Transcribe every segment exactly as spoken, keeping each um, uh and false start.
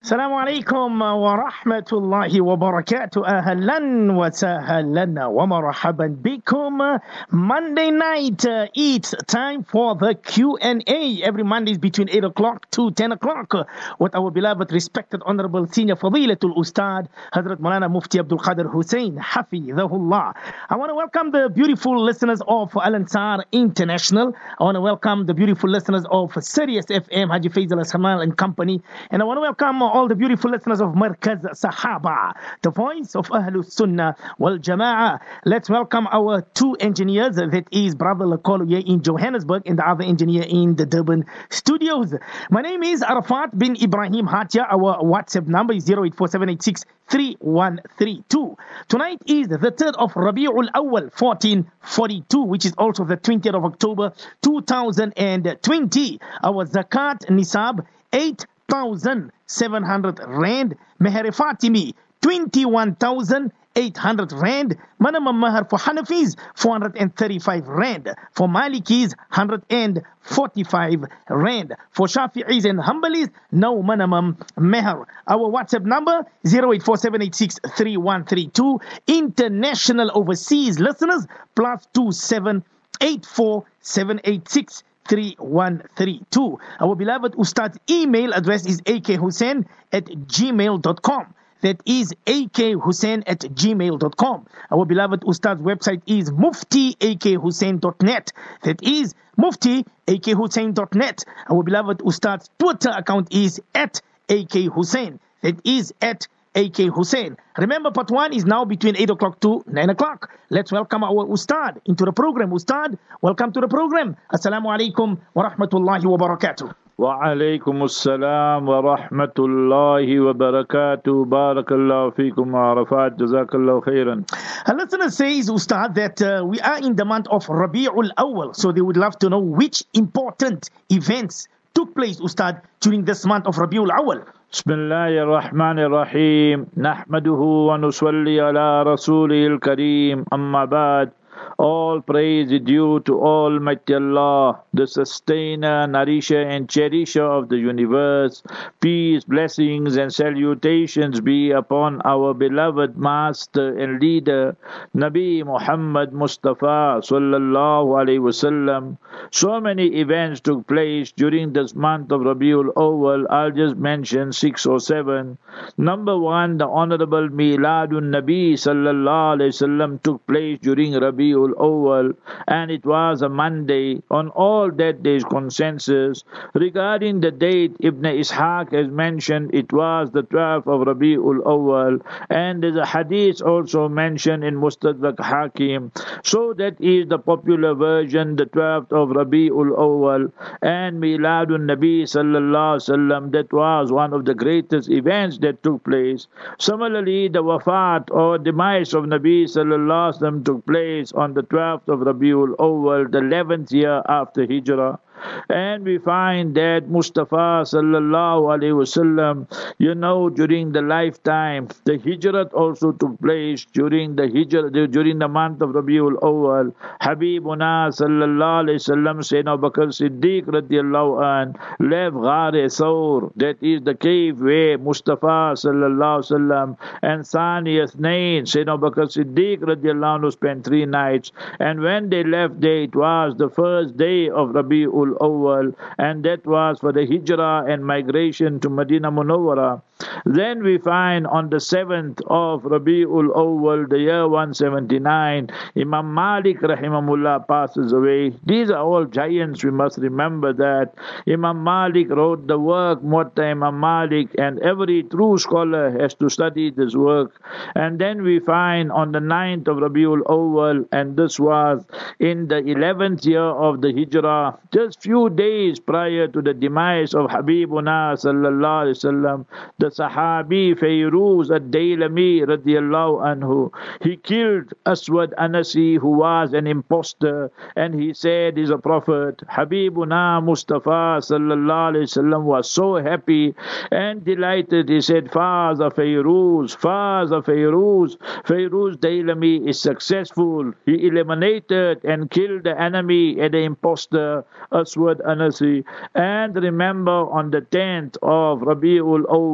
السلام عليكم ورحمة الله وبركاته. أهلا وسهلا ومرحبا بكم. Monday night, uh, it's time for the Q and A. Every Monday is between eight o'clock to ten o'clock uh, with our beloved, respected, honorable senior Fadilatul Ustad, Hazrat Maulana Mufti Abdul Qadir Hussein, Hafidhahullah. I want to welcome the beautiful listeners of Al Ansar International. I want to welcome the beautiful listeners of Sirius F M, Haji Faisal Ashamal and Company. And I want to welcome all the beautiful listeners of Markaz Sahaba, the voice of Ahlus Sunnah wal Jama'ah. Let's welcome our two engineers, that is Brother Lakolo here in Johannesburg and the other engineer in the Durban studios. My name is Arafat bin Ibrahim Hatia. Our WhatsApp number is zero eight four seven eight six three one three two. Tonight is the third of Rabi'ul Awwal fourteen forty-two, which is also the twentieth of October two thousand twenty. Our Zakat Nisab, eight thousand seven hundred rand. Meher Fatimi, twenty-one thousand eight hundred rand. Minimum Mahar for Hanafis, four hundred thirty-five rand. For Malikis, one hundred forty-five rand. For Shafi'is and Hanbalis, no minimum Mahar. Our WhatsApp number, zero eight four seven eight six three one three two. International overseas listeners, plus two seven eight four seven eight six three one three two. Our beloved Ustad's email address is akhussain at gmail dot com. That is akhussain at gmail dot com. Our beloved Ustad's website is mufti a k hussain dot net. That is mufti a k hussain dot net. Our beloved Ustad's Twitter account is at akhussain. That is at A K Hussein. Remember, part one is now between eight o'clock to nine o'clock. Let's welcome our Ustad into the program. Ustad, welcome to the program. Assalamu alaikum wa rahmatullahi wa barakatuh. Wa alaikum assalam wa rahmatullahi wa barakatuh. Barakallahu feekum wa arafat. Jazakallahu khairan. A listener says, Ustad, that uh, we are in the month of Rabi'ul Awwal, so they would love to know which important events took place, Ustad, during this month of Rabi'ul Awwal. بسم الله الرحمن الرحيم نحمده ونصلي على رسوله الكريم أما بعد. All praise is due to Almighty Allah, the sustainer, nourisher and cherisher of the universe. Peace, blessings and salutations be upon our beloved master and leader, Nabi Muhammad Mustafa sallallahu alaihi wasallam. So many events took place during this month of Rabiul Awwal. I'll just mention six or seven. Number one, the Honorable Miladun Nabi sallallahu alaihi wasallam took place during Rabiul Awwal, and it was a Monday. On all that there is consensus. Regarding the date, Ibn Ishaq has mentioned it was the twelfth of Rabi'ul Awwal, and there's a hadith also mentioned in Mustadrak Hakim. So that is the popular version, the twelfth of Rabi'ul Awwal, and Miladun Nabi sallallahu alaihi wasallam. That was one of the greatest events that took place. Similarly, the wafat or demise of Nabi sallallahu alaihi wasallam took place on the twelfth of Rabiul Awwal, the eleventh year after Hijrah. And we find that Mustafa sallallahu alaihi wasallam, you know, during the lifetime, the Hijrat also took place during the Hijrat, during the month of Rabiul Awwal. Habibuna sallallahu alaihi wasallam, Sayyidina Abu Bakr Siddiq radiyallahu an, left Ghar-e Thawr, that is the cave where Mustafa sallallahu alaihi wasallam and Sani Athnain, Sayyidina Abu Bakr Siddiq radiyallahu anhu, spent three nights. And when they left there, it was the first day of Rabiul Awwal, and that was for the hijrah and migration to Medina Munawwara. Then we find on the seventh of Rabiul Awwal, the year one seventy-nine, Imam Malik rahimahullah passes away. These are all giants, we must remember that. Imam Malik wrote the work Muwatta Imam Malik, and every true scholar has to study this work. And then we find on the ninth of Rabiul Awwal, and this was in the eleventh year of the hijrah, just few days prior to the demise of Habibuna sallallahu alaihi wasallam, the Sahabi Fayruz ad-Daylami radiyallahu anhu, he killed Aswad Anasi, who was an impostor, and he said he's a prophet. Habibuna Mustafa sallallahu alaihi wasallam was so happy and delighted. He said, Faza Fayruz, Faza Fayruz, Fayruz Daylami is successful. He eliminated and killed the enemy and the impostor Aswad Anasi. And remember, on the tenth of Rabiul Awwal,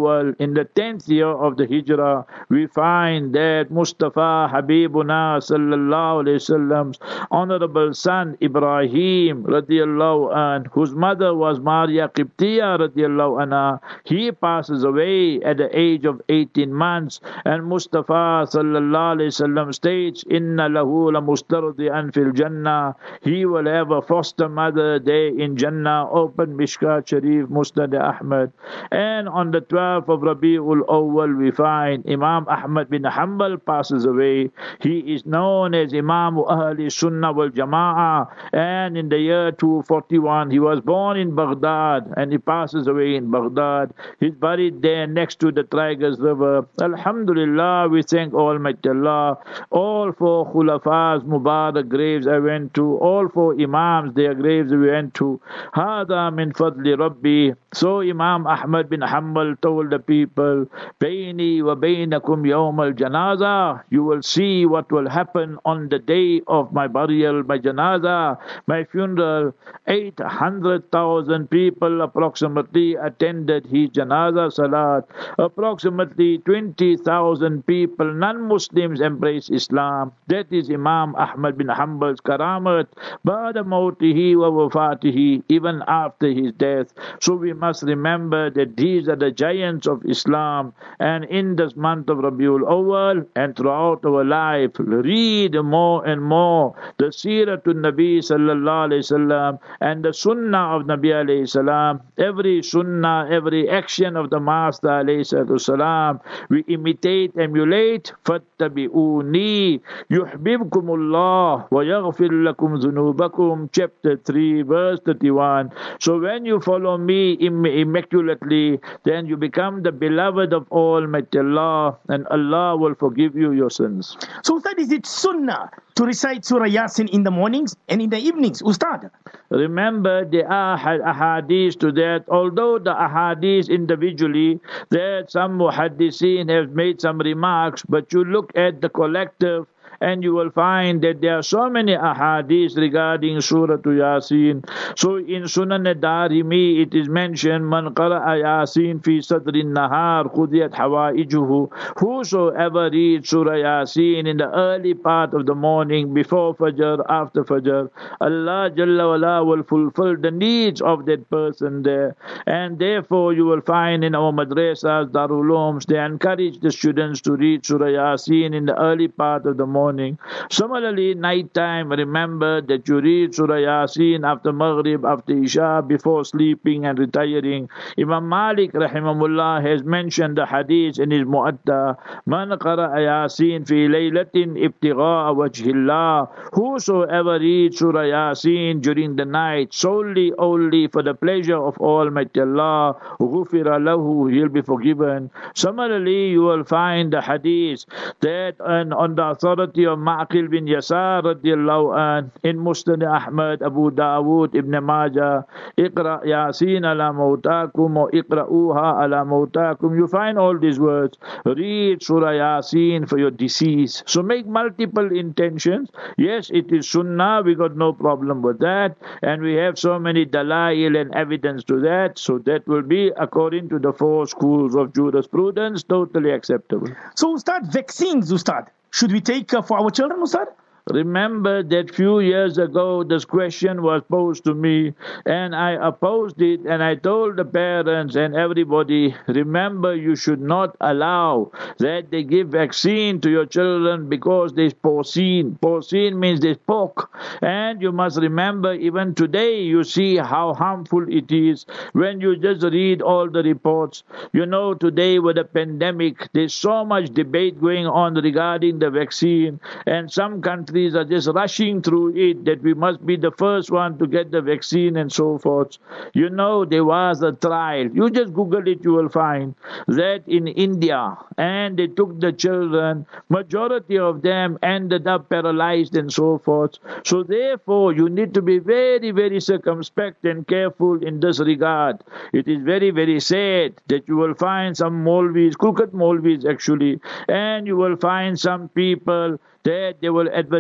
in the tenth year of the Hijrah, we find that Mustafa Habibuna sallallahu alayhi wasallam's honorable son Ibrahim radiallahu an, whose mother was Maria Qibtiya radiallahu anha, he passes away at the age of eighteen months, and Mustafa sallallahu alayhi wasallam states, Inna lahu la mustardi'an fil Jannah, he will have a foster mother there in Jannah. Open Mishkat Sharif, Musnad Ahmad. And on the twelfth of Rabi'ul Awwal, we find Imam Ahmad bin Hanbal passes away. He is known as Imam Ahli Sunnah wal Jama'ah, and in the year two forty-one, he was born in Baghdad, and he passes away in Baghdad. He's buried there next to the Tigris River. Alhamdulillah, we thank Almighty Allah. All four Khulafas Mubarak graves I went to, all four Imams, their graves we went to. Hada min fadli Rabbi. So Imam Ahmad bin Hanbal told the people, Baini wa bainakum yawm al-janaza. You will see what will happen on the day of my burial, my janaza, my funeral. eight hundred thousand people approximately attended his janaza salat. Approximately twenty thousand people, non-Muslims, embrace Islam. That is Imam Ahmad bin Hanbal's karamat. Ba'da mawtihi wa wafatihi, even after his death. So we must remember that these are the giants of Islam. And in this month of Rabiul Awwal and throughout our life, read more and more the Siratul Nabi sallallahu alayhi wasallam and the Sunnah of Nabi alayhi salam. Every Sunnah, every action of the Master alayhi salam, we imitate, emulate. Fattabi'uni yuhbibkumullah wa yaghfir lakum dhunubakum. Chapter three, verse thirty-one. So when you follow me immaculately, then you become the beloved of Almighty Allah, and Allah will forgive you your sins. So Ustad, is it sunnah to recite Surah Yasin in the mornings and in the evenings, Ustad? Remember, there are ahadith to that. Although the ahadith individually, that some muhaddiseen have made some remarks, but you look at the collective, and you will find that there are so many ahadith regarding Surah Yasin. So in Sunan al-Darimi it is mentioned, Man qara'a Yasin fi sadrin nahar qudiyat hawaijuhu. Whosoever reads Surah Yasin in the early part of the morning, before Fajr, after Fajr, Allah Jalla wala will fulfill the needs of that person there. And therefore you will find in our madrasas, Darul Ulooms, they encourage the students to read Surah Yasin in the early part of the morning. Similarly, night time, remember that you read Surah Yasin after Maghrib, after Isha, before sleeping and retiring. Imam Malik rahimahullah has mentioned the hadith in his Mu'atta, Man qara'a Yasin fi laylatin ibtigha'a wajhillah. Whosoever reads Surah Yasin during the night solely only for the pleasure of Almighty Allah, ghufira lahu, he'll be forgiven. Similarly, you will find the hadith that on, on the authority of Ma'qil bin Yasar radiallahu an, in Musnad Ahmad, Abu Dawood, Ibn Majah, Iqra Yasin ala mawtakum or Iqra'uha ala mawtakum. You find all these words. Read Surah Yasin for your deceased. So make multiple intentions. Yes, it is sunnah, we got no problem with that, and we have so many dalail and evidence to that, so that will be according to the four schools of jurisprudence, totally acceptable. So Ustad, vaccines, Ustad, should we take uh, for our children, Ustad? Remember that few years ago this question was posed to me, and I opposed it, and I told the parents and everybody, remember, you should not allow that they give vaccine to your children because there's porcine. Porcine means there's pork. And you must remember, even today you see how harmful it is when you just read all the reports. You know, today with the pandemic, there's so much debate going on regarding the vaccine, and some countries are just rushing through it that we must be the first one to get the vaccine and so forth. You know, there was a trial. You just Google it, you will find that in India, and they took the children, majority of them ended up paralyzed and so forth. So therefore, you need to be very, very circumspect and careful in this regard. It is very, very sad that you will find some Maulvis, crooked Maulvis actually, and you will find some people that they will advertise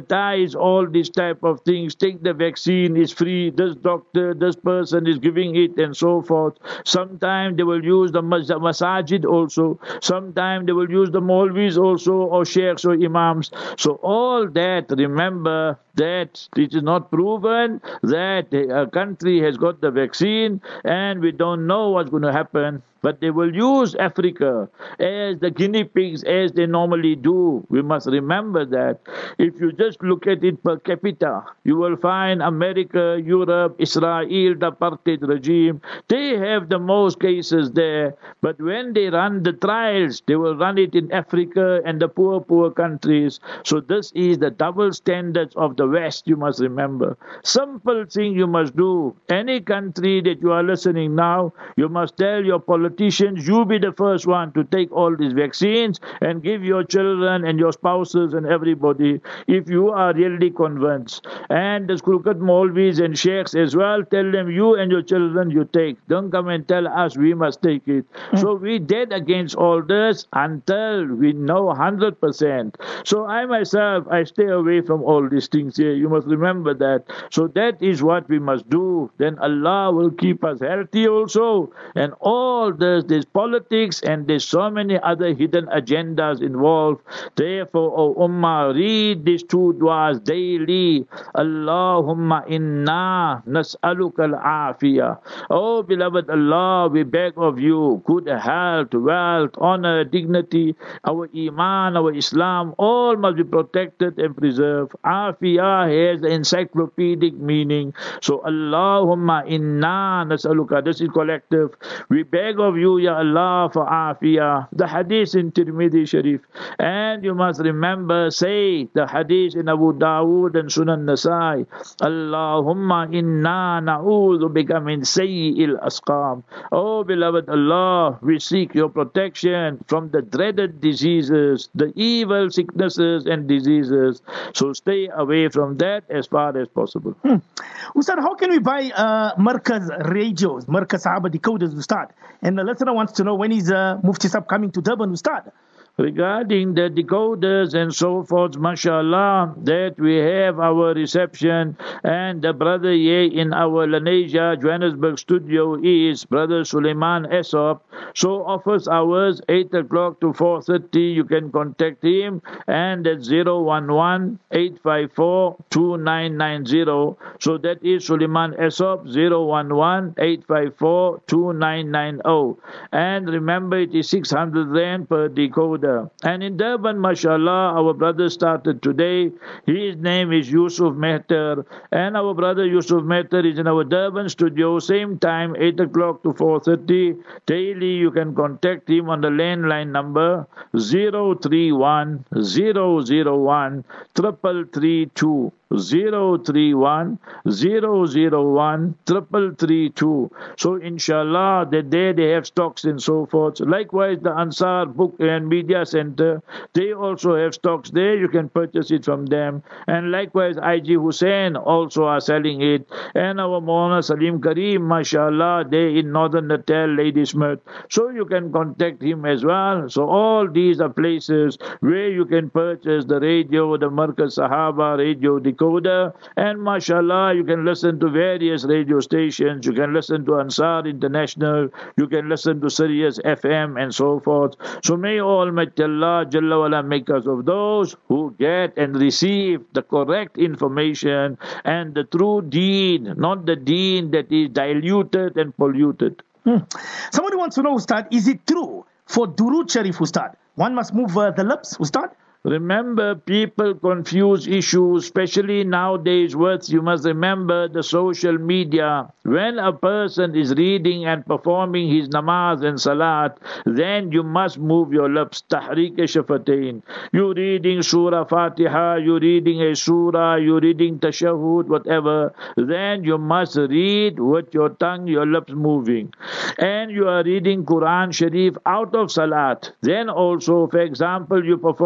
advertise all these type of things. Take the vaccine, is free. This doctor, this person is giving it, and so forth. Sometimes they will use the mas- masajid also. Sometimes they will use the Maulvis also, or sheikhs or imams. So all that, remember that it is not proven that a country has got the vaccine, and we don't know what's going to happen. But they will use Africa as the guinea pigs, as they normally do. We must remember that. If you just look at it per capita, you will find America, Europe, Israel, the apartheid regime, they have the most cases there. But when they run the trials, they will run it in Africa and the poor, poor countries. So this is the double standards of the West, you must remember. Simple thing you must do. Any country that you are listening now, you must tell your politicians, you be the first one to take all these vaccines and give your children and your spouses and everybody, if you are really convinced. And the crooked Maulvis and sheikhs as well, tell them you and your children you take. Don't come and tell us we must take it. Mm. So we dead against all this until we know one hundred percent. So I myself, I stay away from all these things here. You must remember that. So that is what we must do. Then Allah will keep us healthy also. And all there's, there's politics and there's so many other hidden agendas involved. Therefore, O Ummah, read these two du'as daily. Allahumma inna nas'aluka al-afiyah. Oh beloved Allah, we beg of you good health, wealth, honor, dignity, our iman, our Islam, all must be protected and preserved. Afiyah has the encyclopedic meaning. So Allahumma inna nas'aluka, this is collective. We beg of you, Ya Allah, for afiyah. The hadith in Tirmidhi Sharif. And you must remember, say the hadith in Abu Dawood and Sunan Nasai. Allahumma inna na'udhu bika min sayyi'il asqam. Oh beloved Allah, we seek your protection from the dreaded diseases, the evil sicknesses and diseases. So stay away from that as far as possible. Hmm. Ustad, how can we buy uh, Markaz radios, Markaz Sahaba decoders, Ustad? And the listener wants to know, when is uh, Mufti Sab coming to Durban, Ustad? Regarding the decoders and so forth, mashallah, that we have our reception, and the brother here in our Lenasia, Johannesburg studio is Brother Suleiman Esop. So office hours, eight o'clock to four thirty, you can contact him, and that's zero one one, eight five four, two nine nine zero. So that is Suleiman Esop, zero one one, eight five four, two nine nine zero. And remember, it is six hundred rand per decoder. And in Durban, mashallah, our brother started today. His name is Yusuf Mehter. And our brother Yusuf Mehter is in our Durban studio, same time, eight o'clock to four thirty. Daily, you can contact him on the landline number zero three one, zero zero one, triple three two. zero three one, zero zero one, triple three two. So inshallah, that day they have stocks and so forth. Likewise, the Ansar Book and Media Center, they also have stocks there. You can purchase it from them. And likewise, I G Hussein also are selling it. And our Maulana Salim Kareem, mashallah, they in Northern Natal, Ladysmith. So you can contact him as well. So all these are places where you can purchase the radio, the Markaz Sahaba radio decoder, and mashallah, you can listen to various radio stations. You can listen to Ansar International, you can listen to Sirius F M and so forth. So may Almighty Allah Jalla wala make us of those who get and receive the correct information and the true deen, not the deen that is diluted and polluted. Hmm. Somebody wants to know, Ustad, is it true for Durood Sharif, Ustad, one must move uh, the lips, Ustad? Remember, people confuse issues, especially nowadays with, you must remember, the social media. When a person is reading and performing his namaz and salat, then you must move your lips. Tahrik shafatain. You're reading Surah Fatiha, you're reading a surah, you're reading tashahud, whatever. Then you must read with your tongue, your lips moving. And you are reading Quran Sharif out of salat. Then also, for example, you perform your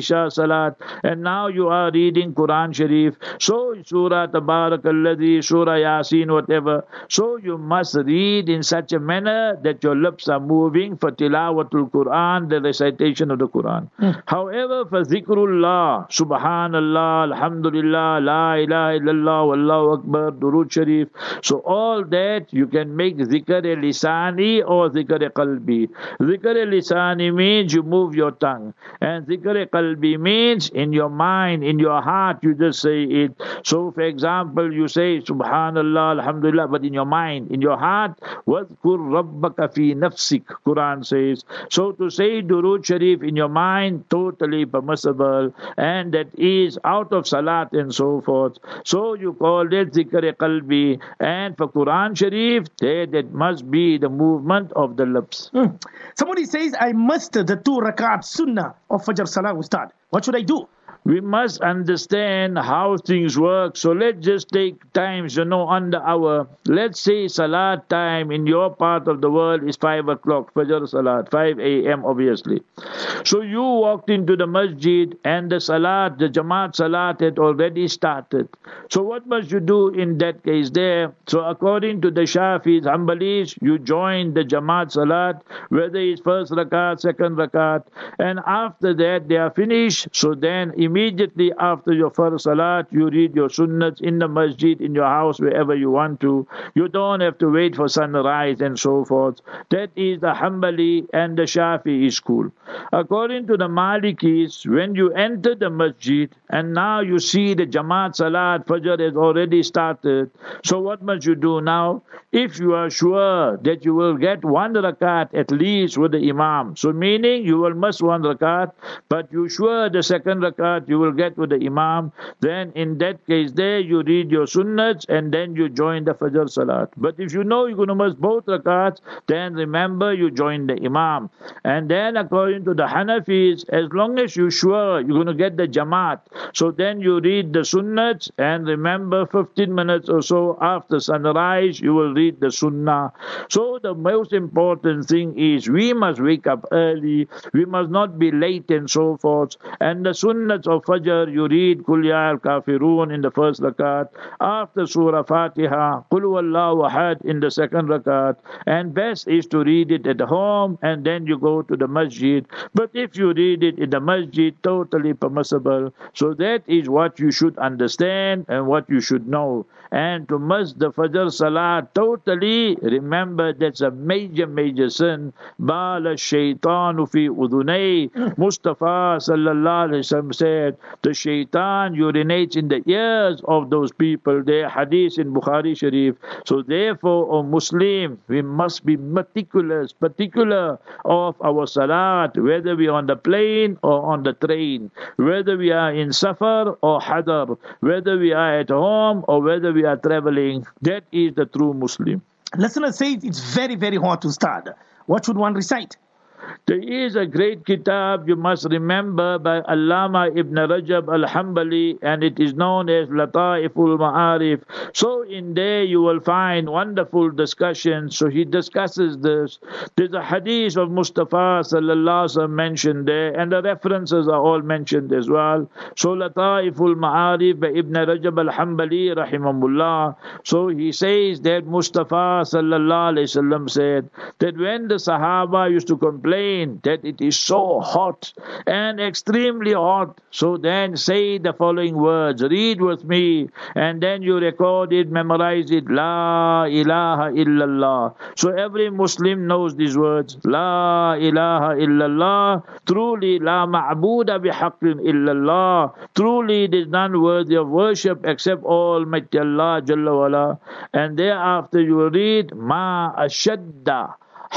Isha Salat, and now you are reading Quran Sharif. So Surah Tabarakalladhi, Surah Yasin, whatever. So you must read in such a manner that your lips are moving for tilawatul Quran, the recitation of the Quran. Mm. However, for zikrullah, Subhanallah, Alhamdulillah, La ilaha illallah, Wallahu Akbar, Durood Sharif. So all that you can make zikr-e-lisani or zikr-e-qalbi. Zikr-e-lisani means you move your tongue, and zikr-e-qalbi means in your mind, in your heart, you just say it. So for example, you say Subhanallah, Alhamdulillah, but in your mind, in your heart, وَذْكُرْ رَبَّكَ فِي نَفْسِكَ, Quran says. So to say Durood Sharif in your mind, totally permissible, and that is out of salat and so forth. So you call it zikr-e-qalbi, and for Quran Sharif, that, that must be the movement of the lips. Hmm. Somebody says, I missed the two rakat sunnah of Fajr Salah, Ustad. What should I do? We must understand how things work. So let's just take times, you know, on the hour. Let's say Salat time in your part of the world is five o'clock, Fajr Salat, five a.m. obviously. So you walked into the masjid and the Salat, the Jamaat Salat had already started. So what must you do in that case there? So according to the Shafi'is, Hanbalis, you join the Jamaat Salat, whether it's first rakat, second rakat, and after that they are finished. So then immediately after your first salat, you read your sunnats in the masjid, in your house, wherever you want to. You don't have to wait for sunrise and so forth. That is the Hanbali and the Shafi'i school. According to the Malikis, when you enter the masjid and now you see the Jamaat Salat, Fajr has already started. So what must you do now? If you are sure that you will get one rakat at least with the Imam, so meaning you will miss one rakat, but you sure the second rakat you will get with the Imam, then in that case there you read your sunnats and then you join the Fajr Salat. But if you know you're going to miss both rakats, then remember you join the Imam. And then according to the Hanafis, as long as you're sure you're going to get the Jamaat, so then you read the sunnats, and remember fifteen minutes or so after sunrise you will read the sunnah. So the most important thing is we must wake up early, we must not be late and so forth. And the sunnats of Fajr, you read Qul Ya Al-Kafirun in the first rakat, after Surah Fatiha, Qul Huwallahu Ahad in the second rakat, and best is to read it at home and then you go to the masjid. But if you read it in the masjid, totally permissible. So that is what you should understand and what you should know. And to miss the Fajr Salat totally, remember that's a major, major sin. Bala shaitanu fi udunay. Mustafa sallallahu alaihi wasallam said, the shaitan urinates in the ears of those people. Their hadith in Bukhari Sharif. So therefore, O Muslim, we must be meticulous, particular of our salat, whether we are on the plane or on the train, whether we are in safar or hadar, whether we are at home or whether we are traveling. That is the true Muslim. Listener says it's very, very hard to start. What should one recite? There is a great kitab you must remember by Allama Ibn Rajab al-Hanbali, and it is known as Lata'iful Ma'arif. So in there you will find wonderful discussions. So he discusses this. There's a hadith of Mustafa sallallahu alaihi wasallam mentioned there, and the references are all mentioned as well. So Lata'iful Ma'arif by Ibn Rajab al-Hanbali rahimahullah. So he says that Mustafa sallallahu alaihi wasallam said that when the Sahaba used to complain that it is so hot and extremely hot, so then say the following words, read with me, and then you record it, memorize it, La ilaha illallah. So every Muslim knows these words, La ilaha illallah, truly La ma'buda bihaqqin illallah, truly there is none worthy of worship except Almighty Allah Jalla wala. And thereafter you will read, Ma ashadda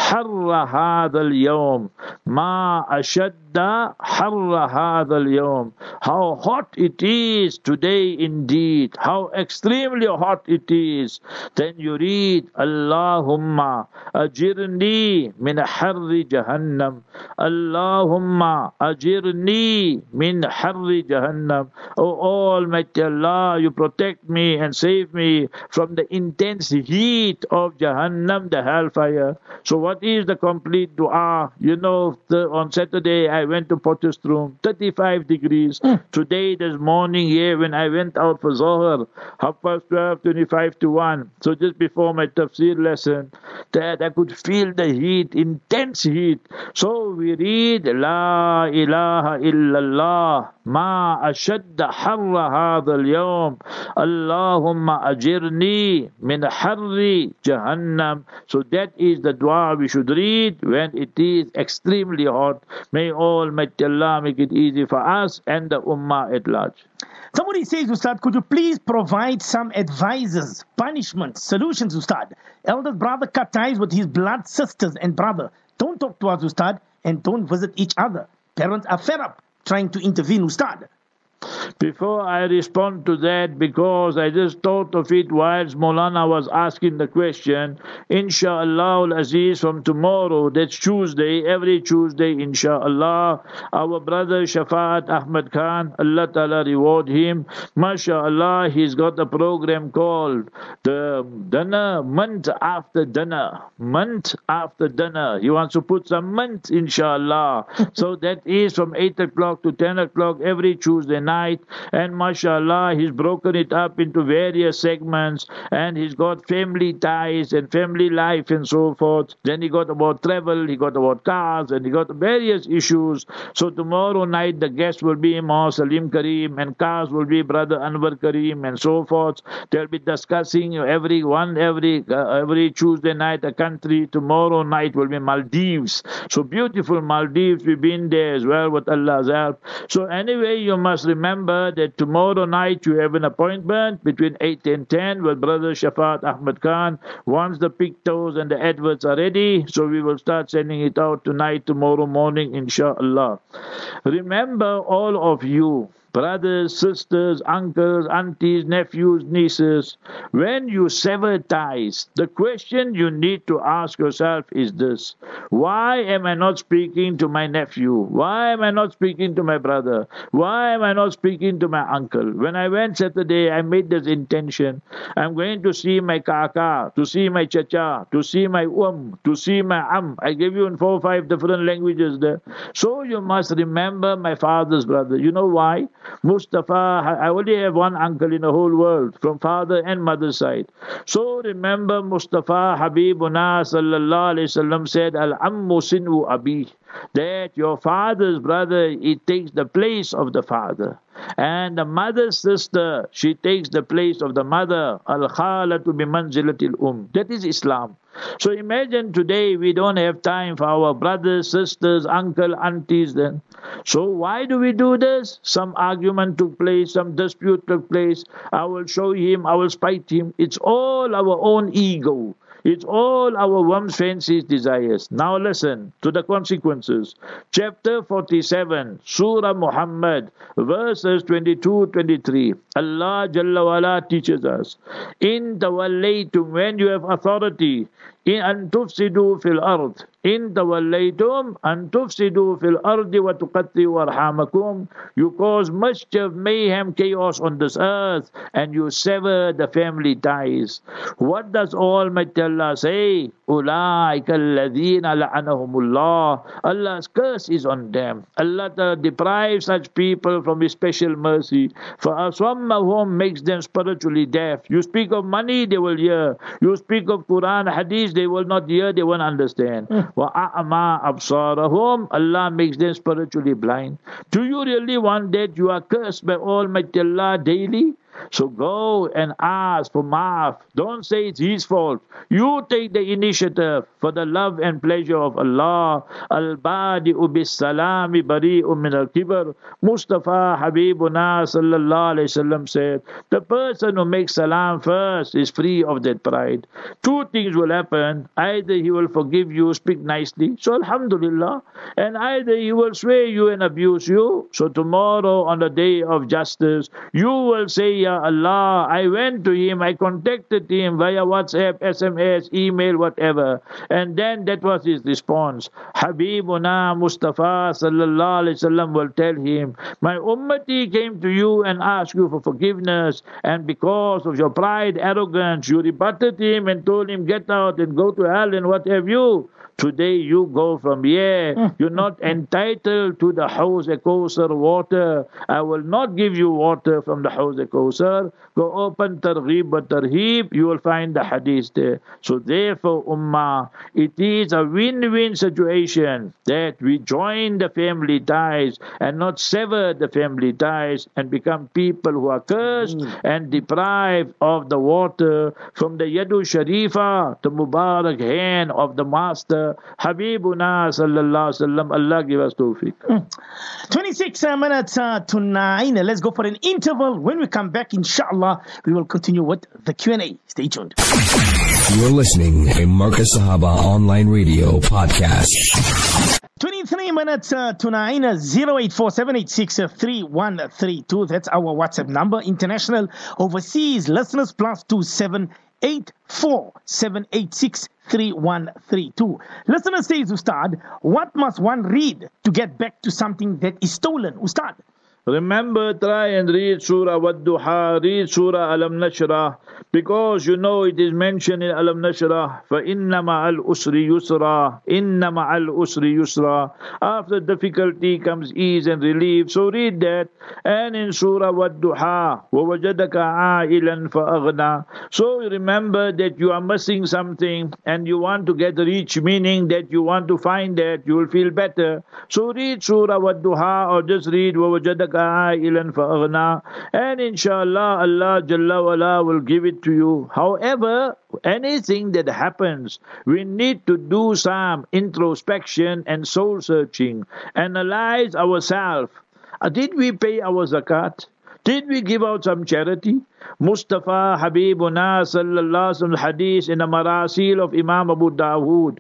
حر هذا اليوم ما أشد حر هذا اليوم. how hot it is today indeed, how extremely hot it is. Then you read, Allahumma ajirni min harri jahannam. Allahumma ajirni min harri jahannam. Oh Almighty Allah, you protect me and save me from the intense heat of Jahannam, the hellfire. So what is the complete dua? You know, the, on Saturday I went to Potchefstroom, thirty-five degrees. Mm. Today, this morning here, when I went out for Zohar, half past twelve, twenty-five to one, so just before my tafsir lesson, that I could feel the heat, intense heat. So we read, La ilaha illallah, ma ashadda harra hadha al-yawm, Allahumma ajirni min harri jahannam. So that is the dua we should read when it is extremely hot. May Almighty Allah make it easy for us and the ummah at large. Somebody says, Ustad, could you please provide some advices, punishments, solutions, Ustad? Eldest brother cut ties with his blood sisters and brother. Don't talk to us, Ustad, and don't visit each other. Parents are fed up trying to intervene, Ustad. Before I respond to that, because I just thought of it whilst Maulana was asking the question, Insha'Allah al-Aziz, from tomorrow, that's Tuesday, every Tuesday, Insha'Allah, our brother Shafat Ahmad Khan, Allah Ta'ala reward him. MashaAllah, he's got a program called the Dinner, Month After Dinner, Month After Dinner. He wants to put some month, Insha'Allah. So that is from eight o'clock to ten o'clock every Tuesday night. Night, and mashallah, he's broken it up into various segments, and he's got family ties and family life and so forth. Then he got about travel, he got about cars, and he got various issues. So tomorrow night the guest will be Imam Salim Kareem, and cars will be Brother Anwar Kareem, and so forth. They'll be discussing every one every uh, every Tuesday night a country. Tomorrow night will be Maldives. So beautiful Maldives, we've been there as well with Allah's help. So anyway, you must remember that tomorrow night you have an appointment between eight and ten with Brother Shafat Ahmad Khan. Once the pictures and the adverts are ready, so we will start sending it out tonight, tomorrow morning, inshallah. Remember, all of you, brothers, sisters, uncles, aunties, nephews, nieces, when you sever ties, the question you need to ask yourself is this: why am I not speaking to my nephew? Why am I not speaking to my brother? Why am I not speaking to my uncle? When I went Saturday, I made this intention: I'm going to see my kaka, to see my chacha, to see my um, to see my am. I gave you in four or five different languages there. So you must remember my father's brother. You know why? Mustafa, I only have one uncle in the whole world, from father and mother's side. So remember, Mustafa Habibuna sallallahu alayhi wasallam said, Al-ammu sinu abi, that your father's brother, he takes the place of the father. And the mother's sister, she takes the place of the mother. Al-khalatu bimanzilatil um. That is Islam. So imagine today we don't have time for our brothers, sisters, uncle, aunties then. So why do we do this? Some argument took place, some dispute took place. I will show him, I will spite him. It's all our own ego. It's all our whims, fancies, desires. Now listen to the consequences. Chapter forty-seven, Surah Muhammad, verses twenty-two to twenty-three. Allah Jalla wa'ala teaches us, In tawallaytum, when you have authority, in an tufsidu fil ard, in tawallaytum an tufsidu fil ardi wa tuqatti'u arhamakum, you cause mischief, mayhem, chaos on this earth, and you sever the family ties. What does Almighty Allah say? Ulaika alladhina la'anahumullah. Allah's curse is on them. Allah deprives such people from His special mercy. For aswammahum, makes them spiritually deaf. You speak of money, they will hear. You speak of Quran, Hadith, they will not hear, they won't understand. وَأَعْمَا أَبْصَارَهُمْ, Allah makes them spiritually blind. Do you really want that? You are cursed by Almighty Allah daily? So go and ask for maaf. Don't say it's his fault. You take the initiative for the love and pleasure of Allah. Al-Badi'u bis-salami bari'u min al-kibr. Mustafa Habibuna sallallahu alayhi wasallam said, the person who makes salam first is free of that pride. Two things will happen. Either he will forgive you, speak nicely, so alhamdulillah, and either he will swear you and abuse you. So tomorrow on the day of justice, you will say, Ya Allah, I went to him, I contacted him via WhatsApp, S M S, email, whatever. And then that was his response. Habibuna Mustafa sallallahu alayhi wasallam will tell him, my ummati came to you and asked you for forgiveness, and because of your pride, arrogance, you rebutted him and told him, get out and go to hell and what have you. Today you go from here. You're not entitled to the Hawz al-Kawthar water. I will not give you water from the Hawz al-Kawthar. Go open Targhib wa Tarheeb. You will find the hadith there. So therefore, Ummah, it is a win-win situation that we join the family ties and not sever the family ties and become people who are cursed mm. and deprived of the water from the Yadu Sharifa, the Mubarak hand of the Master Habibuna sallallahu alaihi wasallam. Allah give us tawfiq. twenty-six uh, minutes uh, to nine. Let's go for an interval. When we come back, inshallah, we will continue with the Q and A. Stay tuned. You're listening to Marcus Sahaba Online Radio Podcast. twenty-three minutes uh, to nine. uh, zero eight four seven eight six three one three two. That's our WhatsApp number. International overseas listeners plus two seven eight four seven eight six three one three two. Listener says, Ustad, what must one read to get back to something that is stolen? Ustad. Remember, try and read Surah Wad-Duha, read Surah Alam Nashrah, because you know it is mentioned in Alam Nashrah, فَإِنَّ مَعَ الْأُسْرِ يُسْرًا إِنَّ مَعَ الْأُسْرِ يُسْرًا. After difficulty comes ease and relief. So read that. And in Surah Wad-Duha, وَوَجَدَكَ عَائِلًا فَأَغْنَى. So remember that you are missing something and you want to get rich, meaning that you want to find that, you will feel better. So read Surah Wad-Duha or just read وَوَجَدَكَ عائلا فأغنى, and inshallah Allah Jalla wala will give it to you. However, anything that happens, we need to do some introspection and soul searching. Analyze ourselves. Uh, did we pay our zakat? Did we give out some charity? Mustafa Habibuna sallallahu alaihi wasallam hadith in the Marasil of Imam Abu Dawood,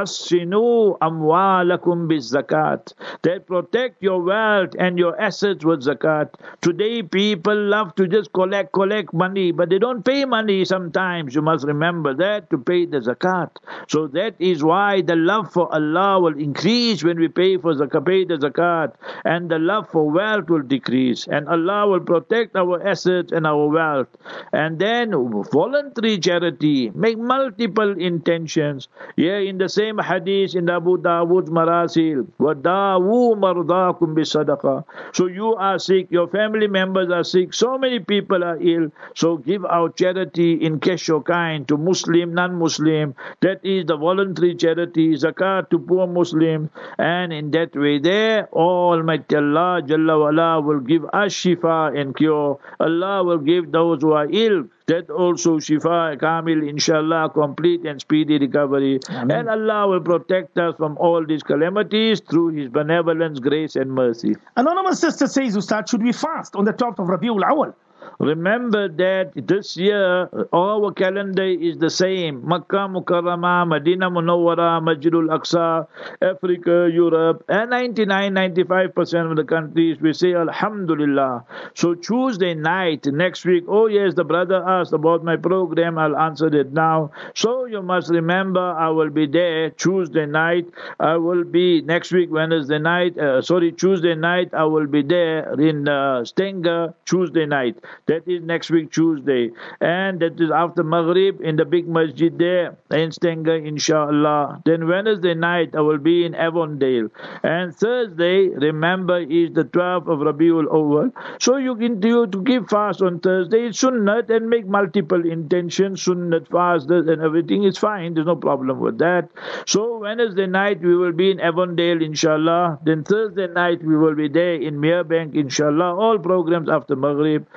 Hassinu amwalakum biz zakat, that protect your wealth and your assets with zakat. Today people love to just collect, collect money, but they don't pay money sometimes. You must remember that to pay the zakat. So that is why the love for Allah will increase when we pay for zakat, pay the zakat, and the love for wealth will decrease, and Allah will protect our assets and our wealth. And then voluntary charity, make multiple intentions. Yeah, in the same hadith in Abu Dawood's Marasil, وَدَاوُوا مَرْضَاكُمْ بِصَدَقَةٍ. So you are sick, your family members are sick, so many people are ill. So give out charity in Kesho kind to Muslim, non-Muslim. That is the voluntary charity, zakat to poor Muslim. And in that way there, Almighty Allah Jalla wala will give us shifa and cure. Allah will give those who are ill, that also shifa, kamil, inshallah, complete and speedy recovery. Amen. And Allah will protect us from all these calamities through His benevolence, grace and mercy. Anonymous sister says, Ustad, should we fast on the twelfth of Rabiul Awal? Remember that this year our calendar is the same. Makkah Mukarramah, Medina Munawwara, Masjidul Aqsa, Africa, Europe, and ninety-nine, ninety-five percent of the countries we say Alhamdulillah. So Tuesday night next week, oh yes, the brother asked about my program, I'll answer it now. So you must remember I will be there Tuesday night. I will be next week Wednesday night, uh, sorry, Tuesday night I will be there in uh, Stenga Tuesday night. That is next week Tuesday. And that is after Maghrib in the big masjid there in Stenga, inshallah. Then Wednesday night I will be in Avondale. And Thursday, remember, is the twelfth of Rabiul Awwal. So you can do to give fast on Thursday. It's sunnat and make multiple intentions. Sunnat, fast and everything is fine. There's no problem with that. So Wednesday night we will be in Avondale, inshallah. Then Thursday night we will be there in Merebank, inshallah. All programs after Maghrib. And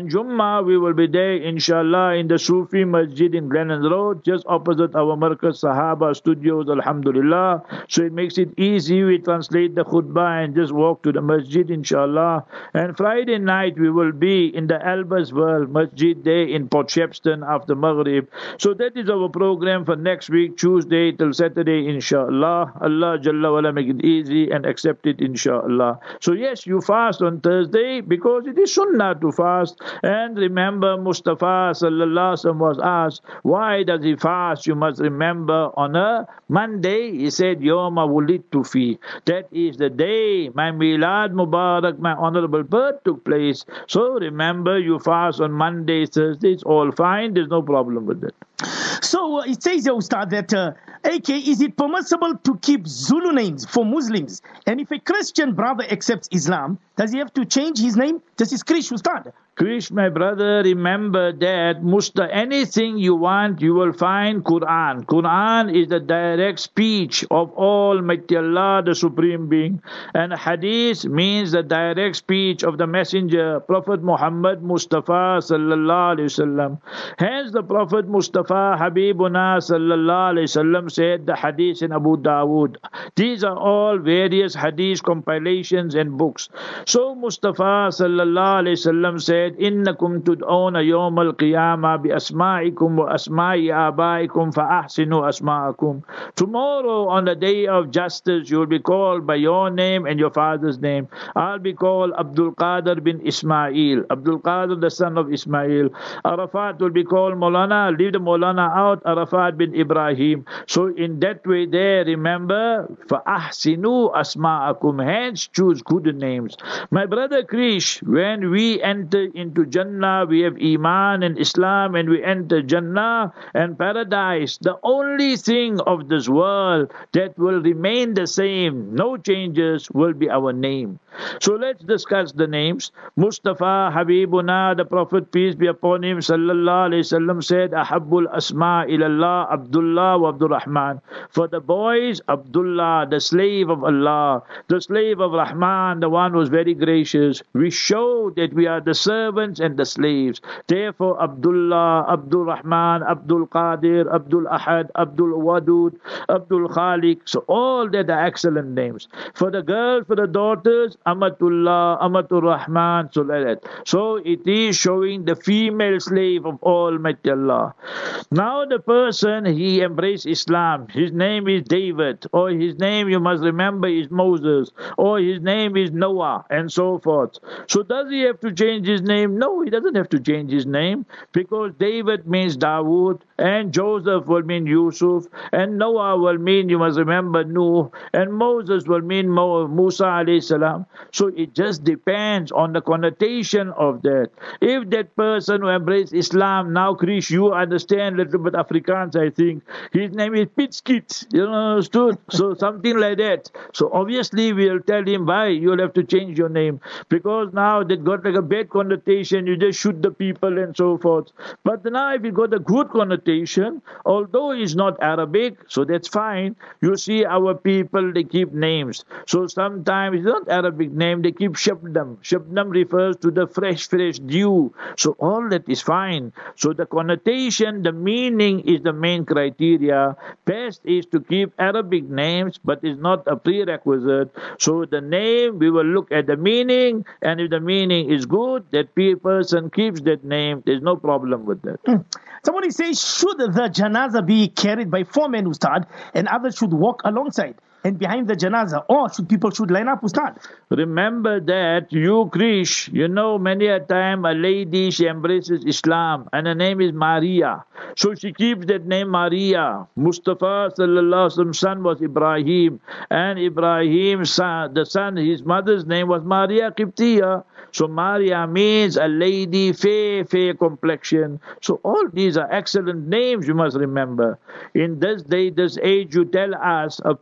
And Jummah, we will be there, inshallah, in the Sufi Masjid in Glennon Road, just opposite our Markaz Sahaba studios, alhamdulillah. So it makes it easy. We translate the khutbah and just walk to the masjid, inshallah. And Friday night, we will be in the Albers World Masjid there in Port Shepstone after Maghrib. So that is our program for next week, Tuesday till Saturday, inshallah. Allah Jalla wala make it easy and accept it, inshallah. So yes, you fast on Thursday because it is sunnah to fast. And remember, Mustafa sallallahu alaihi wasallam was asked, why does he fast? You must remember, on a Monday, he said, Yawma wulidtu fi. That is the day my Milad Mubarak, my honorable birth took place. So remember, you fast on Mondays, Thursdays, all fine. There's no problem with it. So uh, it says here, Ustad, that uh, A K, is it permissible to keep Zulu names for Muslims? And if a Christian brother accepts Islam, does he have to change his name? This is Krish, Ustad. Krish, my brother, remember that musta anything you want, you will find Quran. Quran is the direct speech of Almighty Allah, the Supreme Being. And Hadith means the direct speech of the Messenger, Prophet Muhammad Mustafa sallallahu alaihi wasallam. Hence the Prophet Mustafa Habibuna sallallahu alaihi wasallam said the Hadith in Abu Dawood. These are all various Hadith compilations and books. So Mustafa sallallahu alaihi wasallam said, إنكم تدعون يوم القيامة بأسمائكم وأسماء آبائكم فأحسنوا أسماءكم. Tomorrow on the day of justice you will be called by your name and your father's name. I'll be called Abdul Qadir bin Ismail, Abdul Qadir the son of Ismail. Arafat will be called Maulana, leave the Maulana out, Arafat bin Ibrahim. So in that way there, remember, فأحسنوا أسماءكم, hence choose good names. My brother Krish, when we enter into Jannah, we have Iman and Islam, and we enter Jannah and paradise. The only thing of this world that will remain the same, no changes, will be our name. So let's discuss the names. Mustafa Habibuna, the Prophet, peace be upon him, sallallahu alayhi wasallam, said, Ahabbul Asma ilallah Abdullah wa Abdul Rahman. For the boys, Abdullah, the slave of Allah, the slave of Rahman, the one who was very gracious. We show that we are the servants and the slaves. Therefore, Abdullah, Abdul Rahman, Abdul Qadir, Abdul Ahad, Abdul Wadud, Abdul Khaliq. So all that are excellent names. For the girls, for the daughters, Amatullah, Amatur Rahman, so like that. So it is showing the female slave of Almighty Allah. Now the person, he embraced Islam. His name is David, or his name, you must remember, is Moses, or his name is Noah, and so forth. So does he have to change his name? No, he doesn't have to change his name, because David means Dawood, and Joseph will mean Yusuf, and Noah will mean, you must remember, Nuh, and Moses will mean Mo- Musa alayhi salam. So it just depends on the connotation of that. If that person who embraced Islam, now Krish, you understand a little bit Afrikaans, I think. His name is Pitskit, you understood? So something like that. So obviously we'll tell him, why? You'll have to change your name. Because now that got like a bad connotation, you just shoot the people and so forth. But now if it got a good connotation, although it's not Arabic, so that's fine. You see our people, they keep names. So sometimes it's not Arabic name, they keep Shabnam. Shabnam refers to the fresh, fresh dew. So all that is fine. So the connotation, the meaning is the main criteria. Best is to keep Arabic names, but it's not a prerequisite. So the name, we will look at the meaning, and if the meaning is good, that person keeps that name, there's no problem with that. Mm. Somebody says, should the janaza be carried by four men, Ustad, and others should walk alongside and behind the janaza, or should people should line up, Ustad? Remember that you, Krish, you know, many a time a lady, she embraces Islam, and her name is Maria. So she keeps that name Maria. Mustafa sallallahu alaihi wasallam's son was Ibrahim, and Ibrahim's son, the son, his mother's name was Maria Qibtiyya. So Maria means a lady, fair, fair complexion. So all these are excellent names, you must remember. In this day, this age, you tell us a person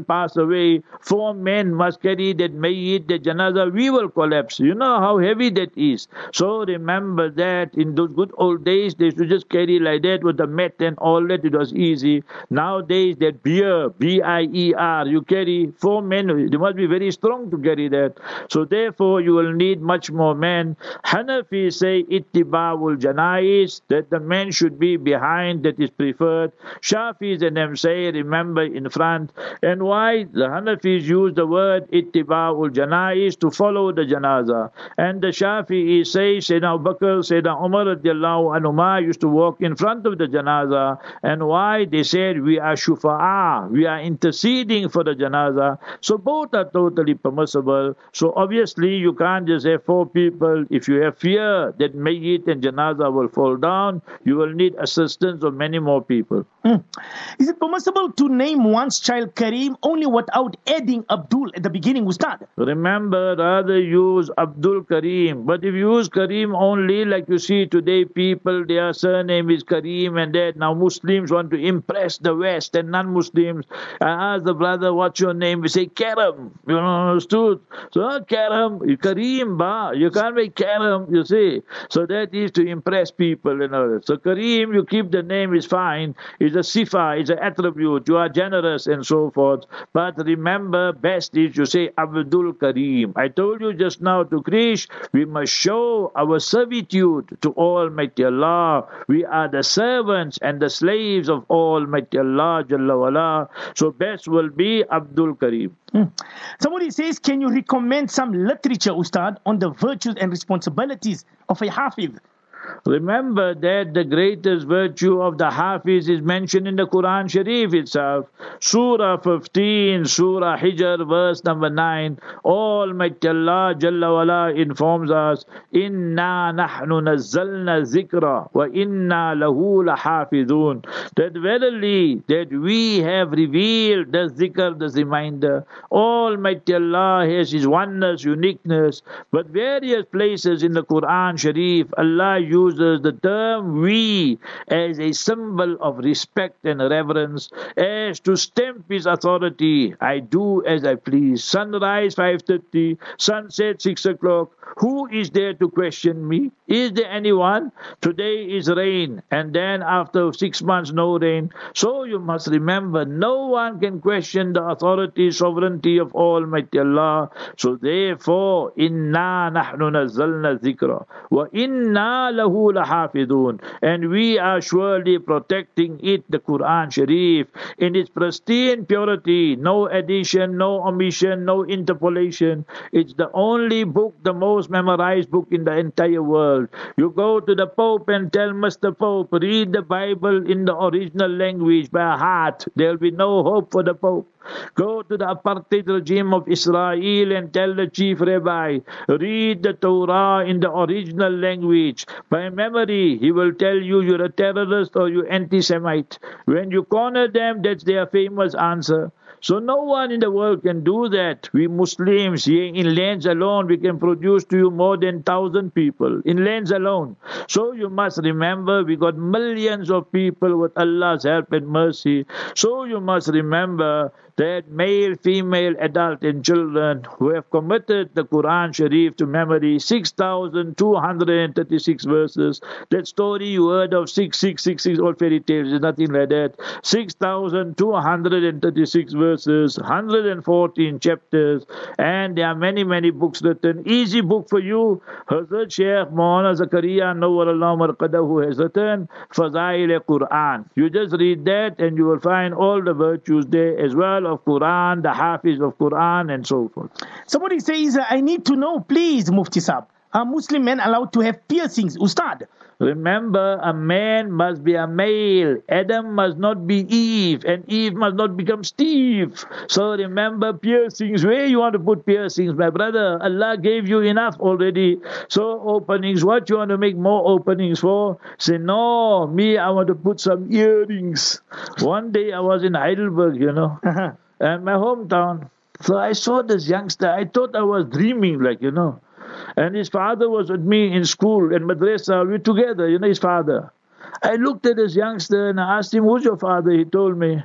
pass away, four men must carry that mayyit, the janaza, we will collapse. You know how heavy that is. So remember that in those good old days, they used to just carry like that with the mat and all that. It was easy. Nowadays, that beer, B I E R, you carry four men. They must be very strong to carry that. So therefore, you will need much more men. Hanafi say ittiba'ul janais, that the men should be behind, that is preferred. Shafis and them say, remember, in front. And why? The Hanafis use the word ittiba'ul janais, to follow the janaza. And the Shafi'i say, Sayyidina Abu Bakr, Sayyidina Umar radiallahu anhuma used to walk in front of the janaza. And why? They said, we are shufa'a, we are interceding for the janaza. So both are totally permissible. So obviously you can't just have four people. If you have fear that mayyit and janaza will fall down, you will need assistance of many more people. Mm. Is it permissible to name one's child Kareem only without adding Abdul at the beginning, Ustad? Remember, rather use Abdul Kareem. But if you use Kareem only, like you see today, people, their surname is Kareem and that. Now Muslims want to impress the West and non-Muslims. I ask the brother, what's your name? We say Karam. You know, understood? So Karam, Kareem, ba. You can't make Karam, you see. So that is to impress people, you know. So Kareem, you keep the name, is fine. It's a sifa, it's an attribute. You are generous and so forth. But remember, best is you say Abdul Kareem. I told you just now to Krish, we must show our servitude to Almighty Allah. We are the servants and the slaves of Almighty Allah Jalla wala. So best will be Abdul Kareem. Hmm. Somebody says, can you recommend some literature, Ustad, on the virtues and responsibilities of a Hafiz? Remember that the greatest virtue of the Hafiz is mentioned in the Quran Sharif itself. Surah fifteen, Surah Hijr, verse number nine. Almighty Allah Jalla wala informs us, Inna nahnu nazzalna zikra wa inna lahu lahafidun. That verily, that we have revealed the zikr, the reminder. Almighty Allah has His oneness, uniqueness. But various places in the Quran Sharif, Allah uses the term we as a symbol of respect and reverence, as to stamp His authority. I do as I please. Sunrise five thirty, sunset six o'clock. Who is there to question me? Is there anyone? Today is rain, and then after six months no rain. So you must remember, no one can question the authority, sovereignty of Almighty Allah. So therefore, inna nahnu nazzalna zikra wa inna lahu lahafidun, and we are surely protecting it, the Quran Sharif, in its pristine purity, no addition, no omission, no interpolation. It's the only book, the most memorized book in the entire world. You go to the Pope and tell Mister Pope, read the Bible in the original language by heart. There will be no hope for the Pope. Go to the apartheid regime of Israel and tell the chief rabbi, read the Torah in the original language. By memory, he will tell you you're a terrorist or you're anti-Semite. When you corner them, that's their famous answer. So no one in the world can do that. We Muslims here in lands alone, we can produce to you more than thousand people in lands alone. So you must remember, we got millions of people with Allah's help and mercy. So you must remember that male, female, adult and children who have committed the Quran Sharif to memory, six thousand two hundred thirty-six verses. That story you heard of, six six six six, all fairy tales, there's nothing like that. six thousand two hundred thirty-six verses, one hundred fourteen chapters, and there are many, many books written. Easy book for you. Hazrat Shaykh Maulana Zakaria Nawwarallahu Marqadahu has written Fazail Quran. You just read that and you will find all the virtues there as well of Quran, the Hafiz of Quran and so forth. Somebody says, I need to know, please, Mufti Saab, are Muslim men allowed to have piercings, Ustad? Remember, a man must be a male. Adam must not be Eve, and Eve must not become Steve. So remember, piercings. Where you want to put piercings, my brother? Allah gave you enough already. So openings, what you want to make more openings for? Say, no, me, I want to put some earrings. One day I was in Heidelberg, you know, uh-huh. and my hometown. So I saw this youngster. I thought I was dreaming, like, you know. And his father was with me in school, in madrasa. We were together, you know, his father. I looked at this youngster and I asked him, who's your father? He told me.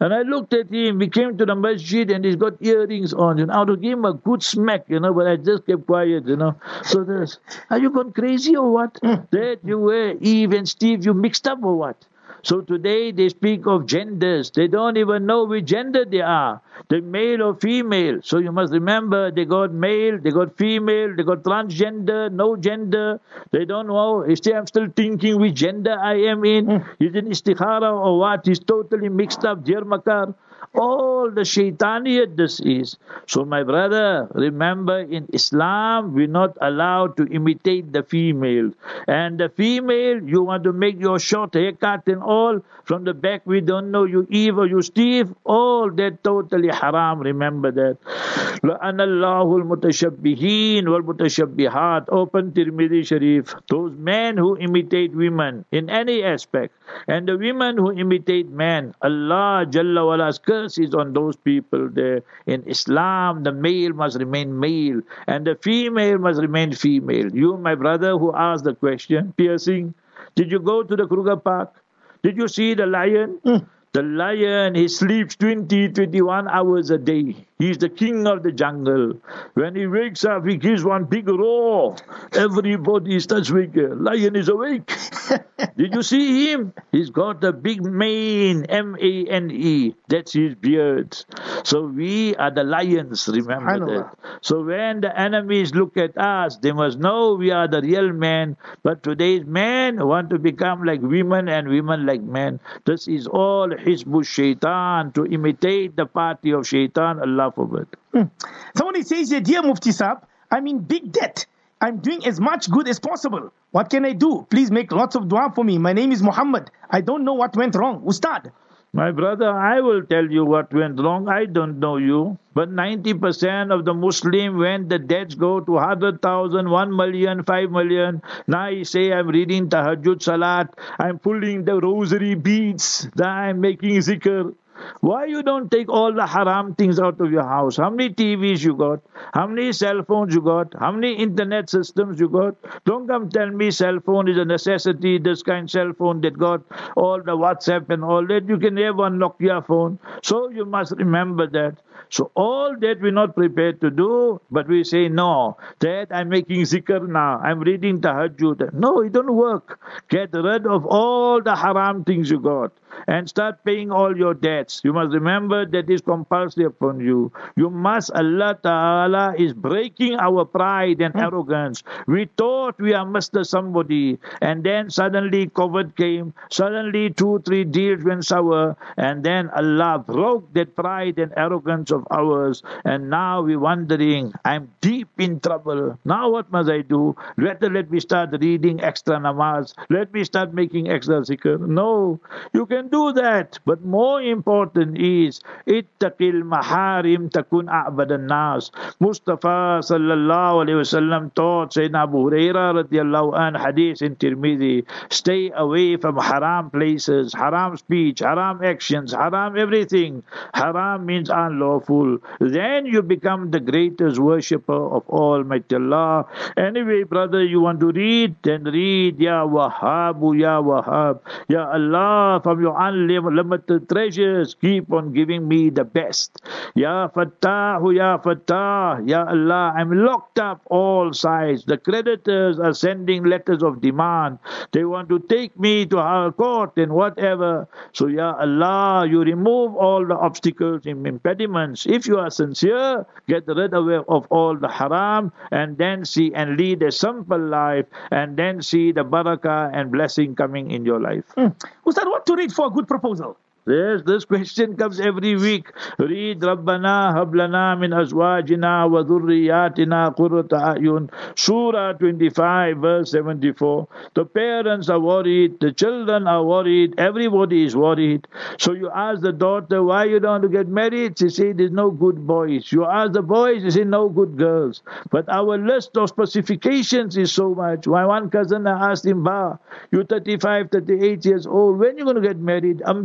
And I looked at him. We came to the masjid and he's got earrings on. You know, I would give him a good smack, you know, but I just kept quiet, you know. So there's, are you gone crazy or what? That you were Eve and Steve, you mixed up or what? So today they speak of genders. They don't even know which gender they are. They're male or female. So you must remember they got male, they got female, they got transgender, no gender. They don't know. You see, I'm still thinking which gender I am in. Mm. Is it istikhara or what? He's totally mixed up. Dear Makar. All the shaitaniyat this is. So my brother, remember in Islam, we're not allowed to imitate the female. And the female, you want to make your short haircut and all, from the back we don't know you Eve or you Steve, all that totally haram, remember that. لَأَنَ اللَّهُ الْمُتَشَبِّهِينَ وَالْمُتَشَبِّهَاتِ Open Tirmidhi Sharif. Those men who imitate women in any aspect, and the women who imitate men, Allah Jalla wala's curse is on those people there. In Islam, the male must remain male, and the female must remain female. You, my brother, who asked the question, piercing, did you go to the Kruger Park? Did you see the lion? Mm. The lion, he sleeps twenty, twenty-one hours a day. He's the king of the jungle. When he wakes up, he gives one big roar. Everybody starts waking. Lion is awake. Did you see him? He's got a big mane, M A N E. That's his beard. So we are the lions, remember that. So when the enemies look at us, they must know we are the real men. But today's men want to become like women and women like men. This is all Hizbu Shaitan, to imitate the party of Shaitan. Allah forbid. Hmm. Somebody says here, dear Mufti Saab, I'm in big debt. I'm doing as much good as possible. What can I do? Please make lots of dua for me. My name is Muhammad. I don't know what went wrong. Ustad. My brother, I will tell you what went wrong. I don't know you. But ninety percent of the Muslim, when the debts go to one hundred thousand, one million, five million, now you say, I'm reading Tahajjud Salat, I'm pulling the rosary beads, I'm making zikr. Why you don't take all the haram things out of your house? How many T Vs you got? How many cell phones you got? How many internet systems you got? Don't come tell me cell phone is a necessity, this kind of cell phone that got all the WhatsApp and all that. You can have one Nokia phone. So you must remember that. So all that we're not prepared to do, but we say, no, that I'm making zikr now, I'm reading tahajjud. No, it don't work. Get rid of all the haram things you got and start paying all your debts. You must remember that is compulsory upon you. You must, Allah Ta'ala is breaking our pride and arrogance. We thought we are Mister Somebody, and then suddenly COVID came, suddenly two, three deals went sour, and then Allah broke that pride and arrogance of ours, and now we're wondering, I'm deep in trouble. Now what must I do? Better let me start reading extra namaz. Let me start making extra zikr. No, you can do that. But more important is, ittaqil maharim takun a'badan nas. Mustafa sallallahu alayhi wasallam taught Sayyidina Abu Hurairah radiallahu anh, hadith in Tirmidhi, stay away from haram places, haram speech, haram actions, haram everything. Haram means unlawful. Then you become the greatest worshipper of Almighty Allah. Anyway, brother, you want to read? Then read, Ya Wahhabu, Ya Wahhab. Ya Allah, from your unlimited treasures, keep on giving me the best. Ya Fattahu, Ya Fattah. Ya Allah, I'm locked up all sides. The creditors are sending letters of demand. They want to take me to our court and whatever. So Ya Allah, you remove all the obstacles and impediments. If you are sincere, get rid of, of all the haram, and then see and lead a simple life, and then see the barakah and blessing coming in your life. Mm. Ustad, what to read for a good proposal? Yes, this question comes every week. Read Rabbana hablana min azwajina wa dhurriyatina qurrata a'yun. Surah twenty-five, verse seventy-four. The parents are worried, the children are worried, everybody is worried. So you ask the daughter, why you don't want to get married? She said, there's no good boys. You ask the boys, she said, no good girls. But our list of specifications is so much. My one cousin, I asked him, Ba, you're thirty-five, thirty-eight years old, when are you going to get married? Anbiya, you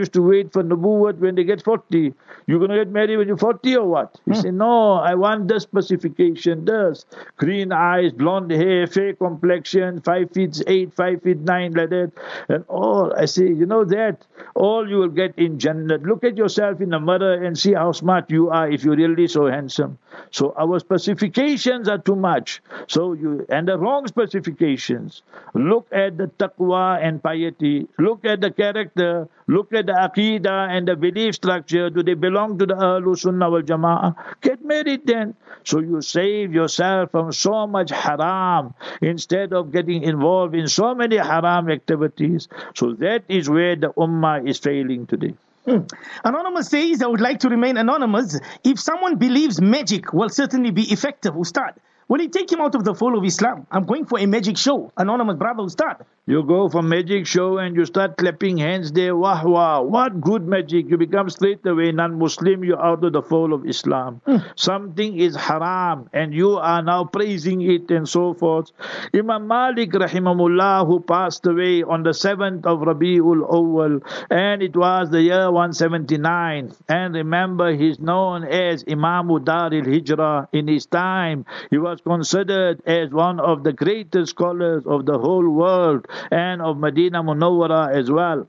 used to wait for nubuwwat when they get forty. You're going to get married when you're forty or what? He hmm. said, no, I want this specification, this. Green eyes, blonde hair, fair complexion, five feet eight, five feet nine, like that. And all, I say, you know that, all you will get in Jannah. Look at yourself in the mirror and see how smart you are if you're really so handsome. So our specifications are too much. So you, and the wrong specifications. Look at the taqwa and piety. Look at the character. Look at the aqidah and the belief structure. Do they belong to the Ahlul Sunnah wal Jama'ah? Get married then. So you save yourself from so much haram instead of getting involved in so many haram activities. So that is where the ummah is failing today. Hmm. Anonymous says, I would like to remain anonymous. If someone believes magic will certainly be effective, Ustad, will it take him out of the fold of Islam? I'm going for a magic show. Anonymous brother, Ustad. You go for magic show and you start clapping hands there. Wah, wah. What good magic. You become straight away non-Muslim. You're out of the fold of Islam. Mm. Something is haram and you are now praising it and so forth. Imam Malik rahimahullah, who passed away on the seventh of Rabi'ul Awwal, and it was the year one seventy-nine. And remember, he's known as Imam Dar al-Hijrah. In his time, he was considered as one of the greatest scholars of the whole world, and of Medina Munawwara as well.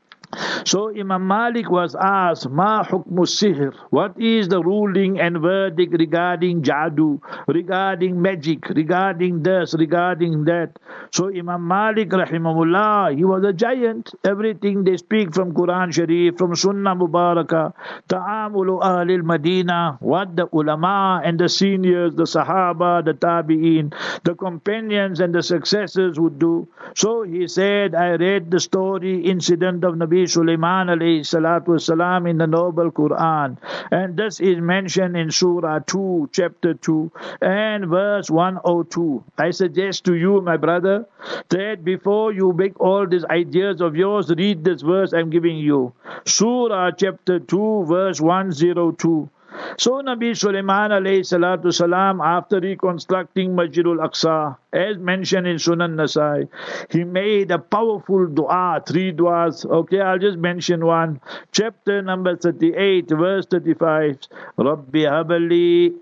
So Imam Malik was asked, Ma hukmu sihr? What is the ruling and verdict regarding jadoo, regarding magic, regarding this, regarding that? So Imam Malik rahimahullah, he was a giant. Everything they speak from Quran Sharif, from Sunnah Mubarakah, Ta'amulu Ahlil Madina, what the ulama and the seniors, the Sahaba, the Tabi'een, the companions and the successors would do. So he said, I read the story, incident of Nabi Sulaiman alayhi salatu wasalam in the noble Quran, and this is mentioned in Surah two, chapter two, and verse one oh two. I suggest to you, my brother, that before you make all these ideas of yours, read this verse I'm giving you. Surah chapter two, verse one oh two. So Nabi Sulaiman alayhi salatu salam, after reconstructing Masjidul Aqsa, as mentioned in Sunan Nasai, he made a powerful dua, three duas. Okay, I'll just mention one. Chapter number thirty-eight, verse thirty-five. Rabbi habli,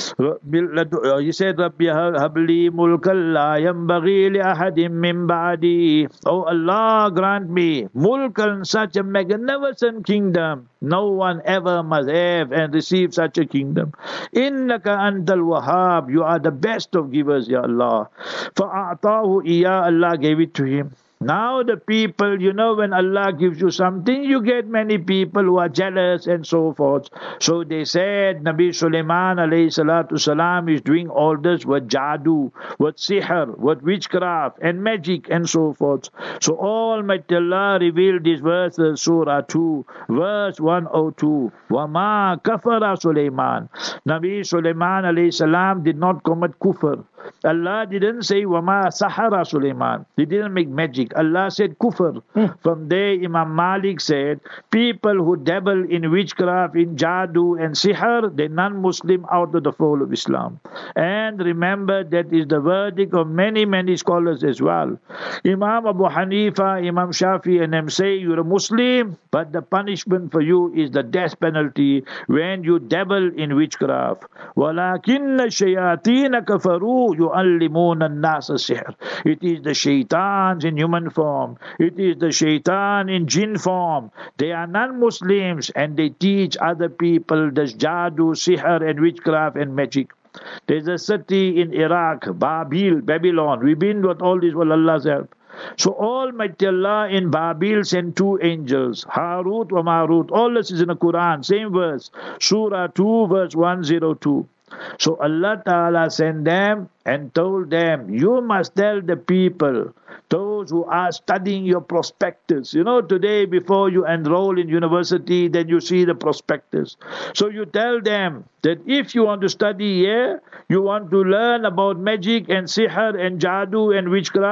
he said, Rabbi habli mulkan la yambaghi li ahadim min ba'di. Oh Allah, grant me mulkan, such a magnificent kingdom. No one ever must have and receive such a kingdom. Innaka antal wahhab, you are the best of givers, Ya Allah. فَأَعْطَاهُ إِيَّا, Allah gave it to him. Now the people, you know, when Allah gives you something, you get many people who are jealous and so forth. So they said, Nabi Sulaiman alayhi salatu salam is doing all this with jadoo, with sihr, with witchcraft and magic and so forth. So Almighty Allah revealed these verses, Surah two, verse one oh two. وَمَا كَفَرَ Sulaiman. Nabi Sulaiman alayhi salam did not commit kufr. Allah didn't say Wama Sahara Sulaiman. He didn't make magic. Allah said kufr. Hmm. From there Imam Malik said, people who dabble in witchcraft, in jadoo and sihr, they're non-Muslim, out of the fold of Islam. And remember, that is the verdict of many, many scholars as well. Imam Abu Hanifa, Imam Shafi and them say, you're a Muslim, but the punishment for you is the death penalty when you dabble in witchcraft. وَلَكِنَّ الشَّيَاطِينَ كَفَرُوا يُعَلِّمُونَ النَّاسَ السِّحْرَ. It is the shaitans in human form. It is the shaitan in jinn form. They are non-Muslims and they teach other people this jadoo, sihr and witchcraft and magic. There's a city in Iraq, Babil, Babylon. We've been with all this with Allah's help. So Almighty Allah in Babil sent two angels, Harut wa Marut. All this is in the Quran, same verse, Surah two, verse one oh two. So Allah Ta'ala sent them and told them, you must tell the people, those who are studying your prospectus. You know, today before you enroll in university, then you see the prospectus. So you tell them that if you want to study here, you want to learn about magic and sihr and jadoo and witchcraft,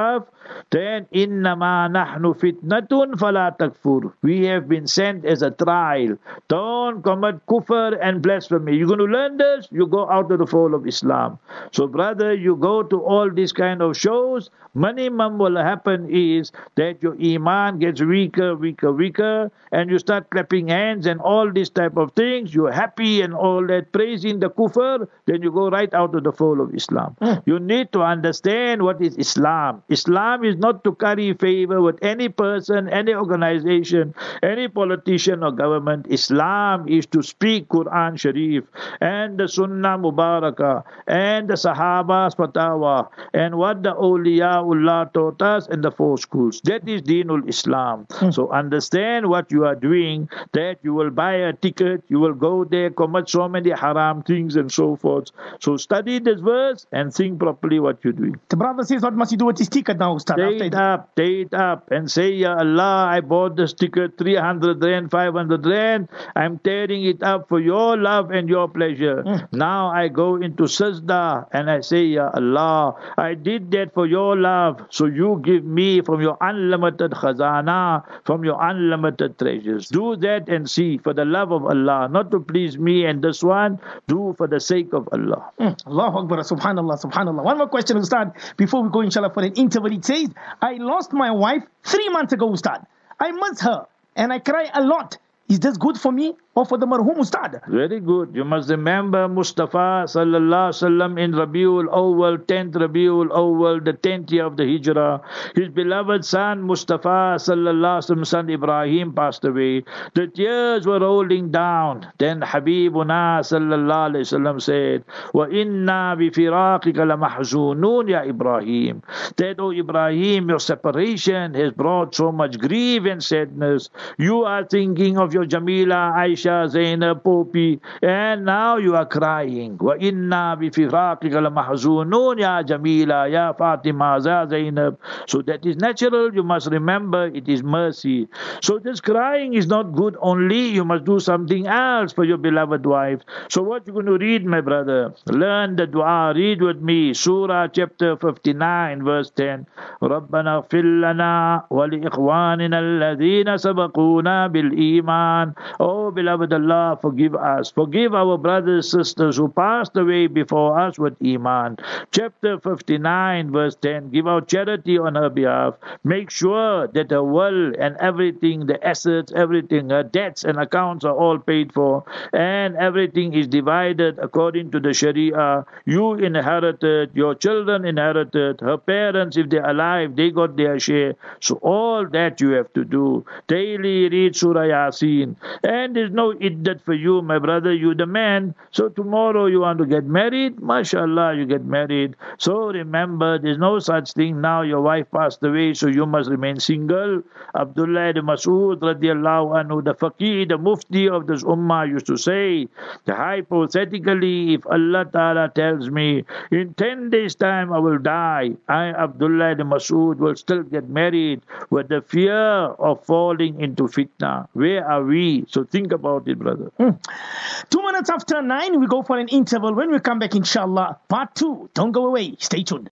then innama nahnu fitnatun fala takfur. We have been sent as a trial. Don't commit kufr and blasphemy. You're going to learn this, you go out of the fold of Islam. So brother, you go to all these kind of shows, minimum will happen is that your iman gets weaker, weaker, weaker, and you start clapping hands and all these type of things. You're happy and all that, praising the kufr, then you go right out of the fold of Islam. Mm. You need to understand what is Islam. Islam is not to curry favor with any person, any organization, any politician or government. Islam is to speak Quran Sharif and the Sunnah Mubarakah and the Sahaba's Fatawa and what the awliyaullah taught us in the four schools. That is Deenul Islam. Mm. So understand what you are doing, that you will buy a ticket, you will go there, commit so many haram things and so forth. So study this verse and think properly what you're doing. The brother says, what must he do with his ticket now, Ustad? Take it up, take it up and say, Ya Allah, I bought this ticket, three hundred rand, five hundred rand. I'm tearing it up for your love and your pleasure. Mm. Now I go into sajda and I say, Ya Allah, I did that for your love. So you give me from your unlimited khazana, from your unlimited treasures. Do that and see for the love of Allah, not to please me and this one. Do for the sake of Allah. Mm. Allahu Akbar, subhanallah, subhanallah. One more question, Ustad, before we go inshallah for an interval. It says, I lost my wife three months ago, Ustad. I miss her and I cry a lot. Is this good for me or for the marhum, Ustad? Very good. You must remember Mustafa sallallahu alaihi wasallam in Rabiul Awwal, tenth Rabiul Awwal, the tenth year of the Hijrah. His beloved son Mustafa sallallahu alaihi wasallam, son Ibrahim, passed away. The tears were rolling down. Then Habibuna sallallahu alaihi wasallam said, "Wa inna bi firaqika la mahzunun ya Ibrahim." That, oh Ibrahim, your separation has brought so much grief and sadness. You are thinking of your Jamila, Aisha, Zainab, Popi, and now you are crying. Wa inna bi firaqika la mahzunun ya Jamila, ya Fatima, ya Zainab. So that is natural. You must remember it is mercy. So this crying is not good only. You must do something else for your beloved wife. So what you're going to read, my brother? Learn the dua. Read with me. Surah chapter fifty-nine, verse ten. رَبَّنَا اغْفِرْ لَنَا وَلِإِخْوَانِنَا الَّذِينَ سَبَقُونَا بِالْإِيمَانِ. Oh, beloved Allah, forgive us. Forgive our brothers and sisters who passed away before us with Iman. Chapter fifty-nine, verse ten. Give out charity on her behalf. Make sure that her will and everything, the assets, everything, her debts and accounts are all paid for. And everything is divided according to the Sharia. You inherited, your children inherited, her parents, if they're alive, they got their share. So all that you have to do. Daily read Surah Yasin. And there's no iddat for you, my brother, you the man. So tomorrow you want to get married, mashallah, you get married. So remember, there's no such thing now, your wife passed away, so you must remain single. Abdullah ibn Mas'ud radiallahu anhu, the faqih, the mufti of this ummah, used to say, hypothetically, if Allah Ta'ala tells me, in ten days time I will die, I, Abdullah ibn Mas'ud, will still get married with the fear of falling into fitna. Where are we? So think about it, brother. Mm. Two minutes after nine, we go for an interval. When we come back, inshallah, part two. Don't go away. Stay tuned.